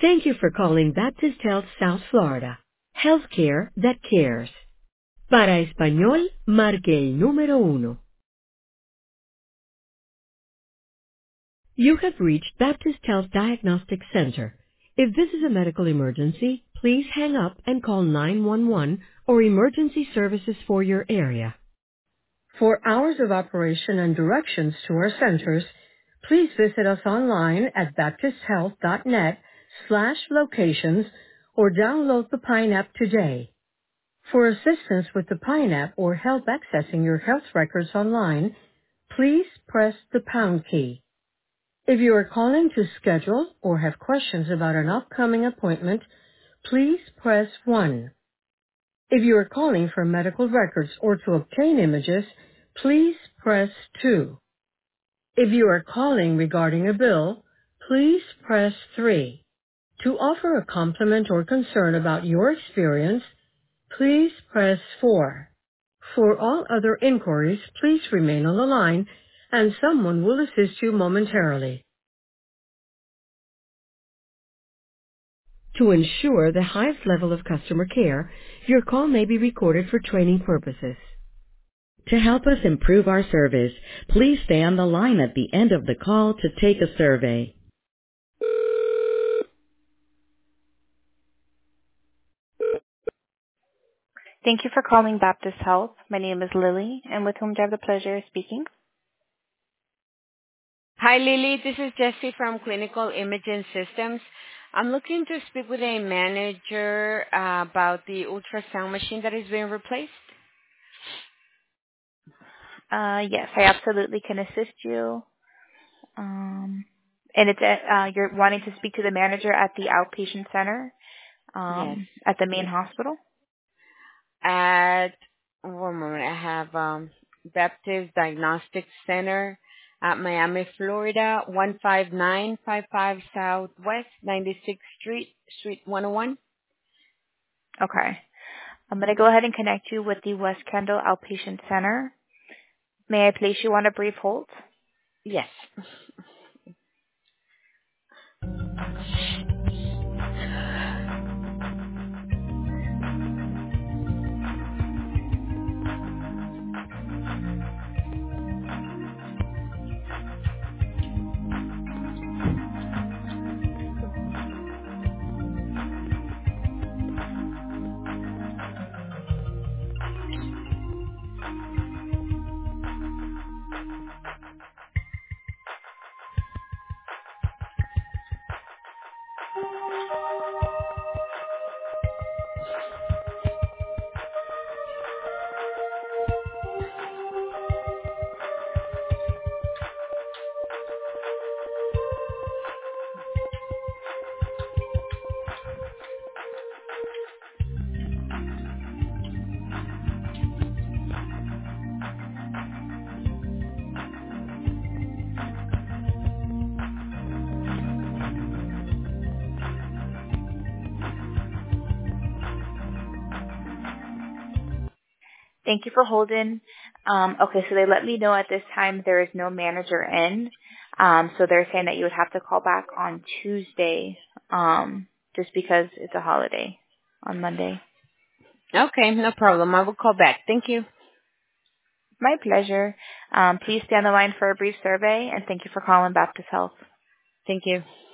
Thank you for calling Baptist Health South Florida. Healthcare that cares. Para español, marque el número 1. You have reached Baptist Health Diagnostic Center. If this is a medical emergency, please hang up and call 911 or emergency services for your area. For hours of operation and directions to our centers, please visit us online at baptisthealth.net/locations or download the Pine app today. For assistance with the Pine app or help accessing your health records online, please press the pound key. If you are calling to schedule or have questions about an upcoming appointment, please press 1. If you are calling for medical records or to obtain images, please press 2. If you are calling regarding a bill, please press 3. To offer a compliment or concern about your experience, please press 4. For all other inquiries, please remain on the line and someone will assist you momentarily. To ensure the highest level of customer care, your call may be recorded for training purposes. To help us improve our service, please stay on the line at the end of the call to take a survey. Thank you for calling Baptist Health. My name is Lily, and with whom do I have the pleasure of speaking? Hi, Lily. This is Jessie from Clinical Imaging Systems. I'm looking to speak with a manager about the ultrasound machine that is being replaced. Yes, I absolutely can assist you. And it's you're wanting to speak to the manager at the outpatient center, Yes. at the main hospital? At one moment, I have Baptist Diagnostic Center at Miami, Florida, 15955 Southwest 96th Street, Suite 101. Okay. I'm going to go ahead and connect you with the West Kendall Outpatient Center. May I place you on a brief hold? Yes. Thank you for holding. Okay, so they let me know at this time there is no manager in. So they're saying that you would have to call back on Tuesday, just because it's a holiday on Monday. Okay, no problem. I will call back. Thank you. My pleasure. Please stay on the line for a brief survey, and thank you for calling Baptist Health. Thank you.